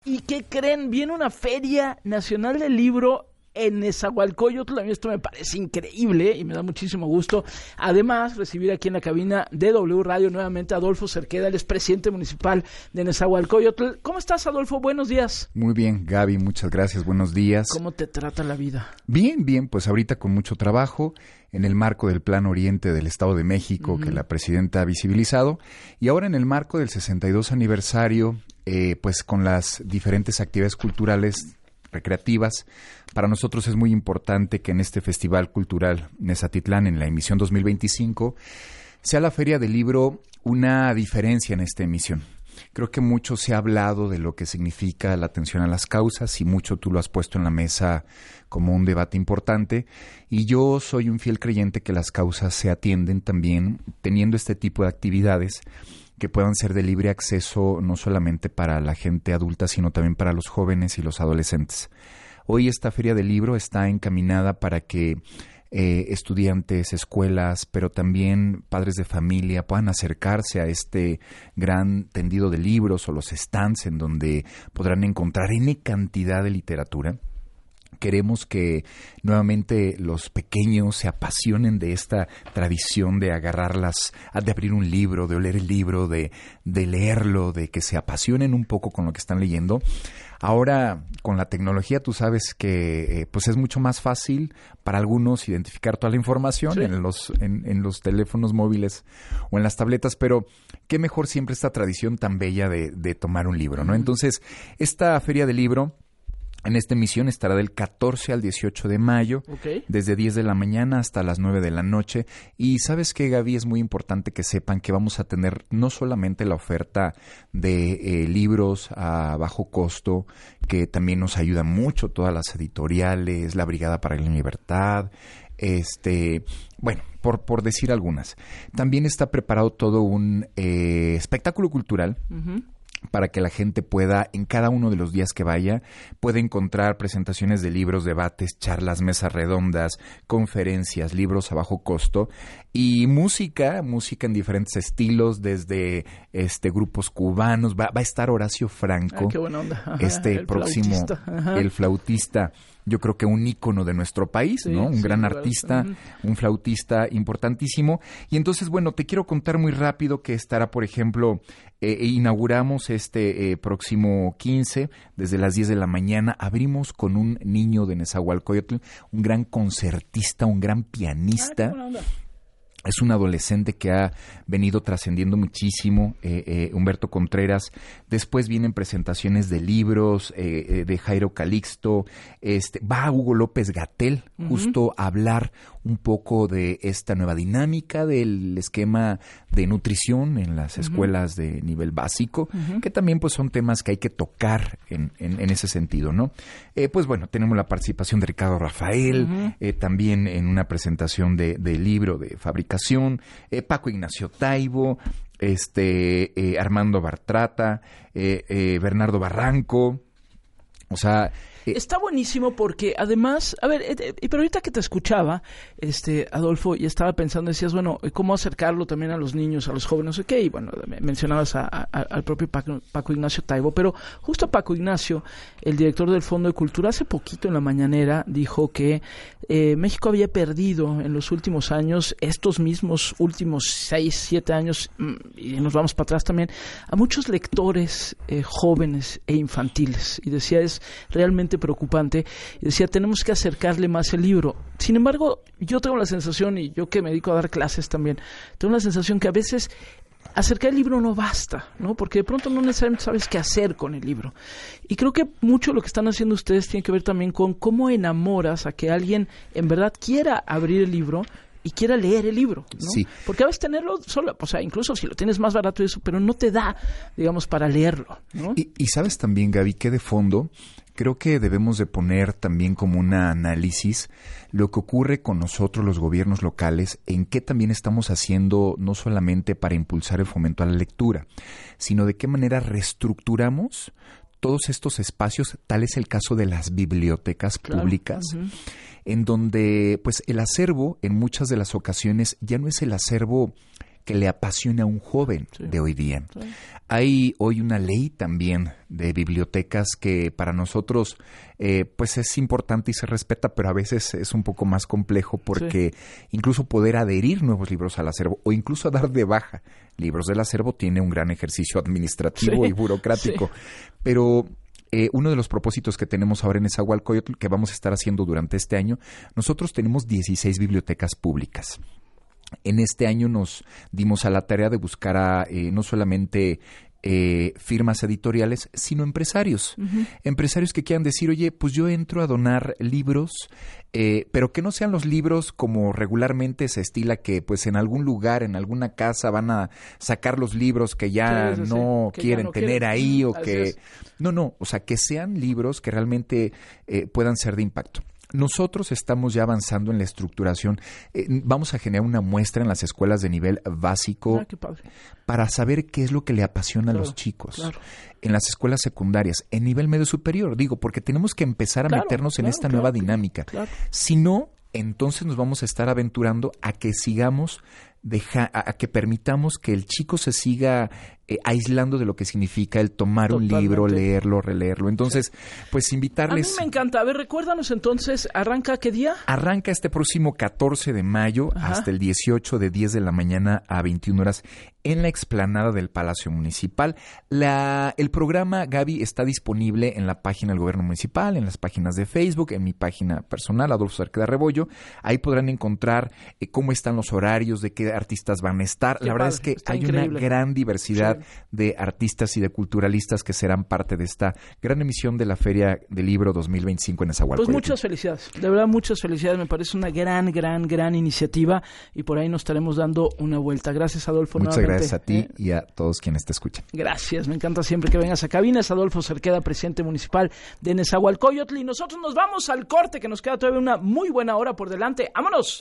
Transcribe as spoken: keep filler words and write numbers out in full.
¿Y qué creen? Viene una Feria Nacional del Libro en Nezahualcóyotl. A mí esto me parece increíble y me da muchísimo gusto. Además, recibir aquí en la cabina de W Radio nuevamente a Adolfo Cerqueda, el expresidente municipal de Nezahualcóyotl. ¿Cómo estás, Adolfo? Buenos días. Muy bien, Gaby, muchas gracias. Buenos días. ¿Cómo te trata la vida? Bien, bien, pues ahorita con mucho trabajo en el marco del Plan Oriente del Estado de México, uh-huh. que la presidenta ha visibilizado, y ahora en el marco del sesenta y dos aniversario, eh, pues con las diferentes actividades culturales recreativas. Para nosotros es muy importante que en este Festival Cultural Nezatitlán, en la emisión dos mil veinticinco, sea la Feria del Libro una diferencia en esta emisión. Creo que mucho se ha hablado de lo que significa la atención a las causas y mucho tú lo has puesto en la mesa como un debate importante, y yo soy un fiel creyente que las causas se atienden también teniendo este tipo de actividades que puedan ser de libre acceso no solamente para la gente adulta, sino también para los jóvenes y los adolescentes. Hoy esta Feria del Libro está encaminada para que eh, estudiantes, escuelas, pero también padres de familia puedan acercarse a este gran tendido de libros o los stands en donde podrán encontrar N cantidad de literatura. Queremos que nuevamente los pequeños se apasionen de esta tradición de agarrarlas, de abrir un libro, de oler el libro, de, de leerlo, de que se apasionen un poco con lo que están leyendo. Ahora, con la tecnología, tú sabes que eh, pues es mucho más fácil para algunos identificar toda la información sí. en los en, en los teléfonos móviles o en las tabletas, pero qué mejor siempre esta tradición tan bella de, de tomar un libro, ¿no? Mm. Entonces, esta Feria del Libro en esta emisión estará del catorce al dieciocho de mayo, okay. desde diez de la mañana hasta las nueve de la noche. Y ¿sabes qué, Gaby? Es muy importante que sepan que vamos a tener no solamente la oferta de eh, libros a bajo costo, que también nos ayuda mucho, todas las editoriales, la Brigada para la Libertad, este, bueno, por, por decir algunas. También está preparado todo un eh, espectáculo cultural, uh-huh. para que la gente pueda, en cada uno de los días que vaya, pueda encontrar presentaciones de libros, debates, charlas, mesas redondas, conferencias, libros a bajo costo y música, música en diferentes estilos, desde este grupos cubanos. Va, va a estar Horacio Franco, ah, qué buena onda. Ajá, este el próximo, flautista. el flautista. Yo creo que un ícono de nuestro país, sí, ¿no? Un sí, gran artista, uh-huh. un flautista importantísimo. Y entonces, bueno, te quiero contar muy rápido que estará, por ejemplo, eh, inauguramos este eh, próximo quince, desde las diez de la mañana, abrimos con un niño de Nezahualcóyotl, un gran concertista, un gran pianista. Ah, qué buena onda. Es un adolescente que ha venido trascendiendo muchísimo, eh, eh, Humberto Contreras. Después vienen presentaciones de libros, eh, eh, de Jairo Calixto. Este, va Hugo López-Gatell, uh-huh. justo a hablar un poco de esta nueva dinámica del esquema de nutrición en las uh-huh. escuelas de nivel básico, uh-huh. que también pues son temas que hay que tocar en, en, en ese sentido, ¿no? Eh, pues bueno, tenemos la participación de Ricardo Rafael, uh-huh. eh, también en una presentación de, de libro de fabricación, eh, Paco Ignacio Taibo, este eh, Armando Bartrata, eh, eh, Bernardo Barranco, o sea... Está buenísimo porque además, a ver, eh, eh, pero ahorita que te escuchaba, este Adolfo, y estaba pensando, decías, bueno, ¿cómo acercarlo también a los niños, a los jóvenes? Ok, y bueno, mencionabas a, a, al propio Paco, Paco Ignacio Taibo, pero justo Paco Ignacio, el director del Fondo de Cultura, hace poquito en la mañanera dijo que eh, México había perdido en los últimos años, estos mismos últimos seis, siete años, y nos vamos para atrás también, a muchos lectores eh, jóvenes e infantiles. Y decía, es realmente preocupante, y decía, tenemos que acercarle más el libro. Sin embargo, yo tengo la sensación, y yo que me dedico a dar clases también, tengo la sensación que a veces acercar el libro no basta, ¿no? Porque de pronto no necesariamente sabes qué hacer con el libro. Y creo que mucho de lo que están haciendo ustedes tiene que ver también con cómo enamoras a que alguien en verdad quiera abrir el libro y quiera leer el libro, ¿no? Sí. Porque a veces tenerlo solo, o sea, incluso si lo tienes más barato y eso, pero no te da, digamos, para leerlo, ¿no? Y, y sabes también, Gaby, que de fondo creo que debemos de poner también como un análisis lo que ocurre con nosotros, los gobiernos locales, en qué también estamos haciendo no solamente para impulsar el fomento a la lectura, sino de qué manera reestructuramos todos estos espacios. Tal es el caso de las bibliotecas claro. públicas, uh-huh. en donde pues el acervo en muchas de las ocasiones ya no es el acervo que le apasiona a un joven sí. de hoy día. Sí. Hay hoy una ley también de bibliotecas que para nosotros eh, pues es importante y se respeta, pero a veces es un poco más complejo porque sí. incluso poder adherir nuevos libros al acervo o incluso dar de baja libros del acervo tiene un gran ejercicio administrativo sí. y burocrático. Sí. Pero eh, uno de los propósitos que tenemos ahora en Nezahualcóyotl, que vamos a estar haciendo durante este año, nosotros tenemos dieciséis bibliotecas públicas. En este año nos dimos a la tarea de buscar a eh, no solamente eh, firmas editoriales, sino empresarios. Uh-huh. Empresarios que quieran decir, oye, pues yo entro a donar libros, eh, pero que no sean los libros como regularmente se estila, que pues en algún lugar, en alguna casa van a sacar los libros que ya sí, sí, no sí. quieren que ya no tener quieren. ahí o Así que... Es. No, no, o sea, que sean libros que realmente eh, puedan ser de impacto. Nosotros estamos ya avanzando en la estructuración. Eh, vamos a generar una muestra en las escuelas de nivel básico ah, para saber qué es lo que le apasiona claro, a los chicos. Claro. En las escuelas secundarias, en nivel medio superior, digo, porque tenemos que empezar a claro, meternos claro, en esta claro, nueva dinámica. Claro. Si no, entonces nos vamos a estar aventurando a que sigamos, deja, a, a que permitamos que el chico se siga eh, aislando de lo que significa el tomar Totalmente. un libro, leerlo, releerlo. Entonces, pues invitarles... A mí me encanta. A ver, recuérdanos entonces, ¿arranca qué día? Arranca este próximo catorce de mayo Ajá. hasta el dieciocho de diez de la mañana a veintiuna horas en la explanada del Palacio Municipal. La, el programa, Gaby, está disponible en la página del Gobierno Municipal, en las páginas de Facebook, en mi página personal, Adolfo Cerqueda Rebollo. Ahí podrán encontrar eh, cómo están los horarios, de qué artistas van a estar. Qué la verdad padre, es que hay increíble. una gran diversidad sí. de artistas y de culturalistas que serán parte de esta gran emisión de la Feria del Libro dos mil veinticinco en Nezahualcóyotl. Pues muchas felicidades, de verdad muchas felicidades, me parece una gran, gran, gran iniciativa y por ahí nos estaremos dando una vuelta. Gracias, Adolfo. Muchas nuevamente. gracias a ti eh, y a todos quienes te escuchan. Gracias, me encanta siempre que vengas a cabinas. Adolfo Cerqueda, presidente municipal de Nezahualcóyotl, y nosotros nos vamos al corte, que nos queda todavía una muy buena hora por delante. ¡Vámonos!